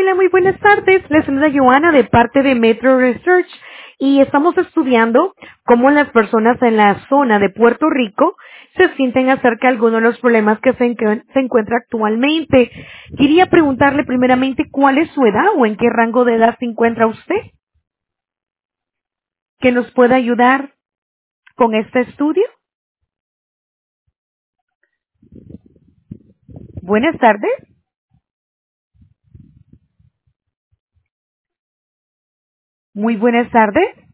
Hola, muy buenas tardes. Les saluda Joana de parte de Metro Research y estamos estudiando cómo las personas en la zona de Puerto Rico se sienten acerca de algunos de los problemas que se encuentra actualmente. Quería preguntarle primeramente cuál es su edad o en qué rango de edad se encuentra usted, que nos pueda ayudar con este estudio. Buenas tardes. Muy buenas tardes.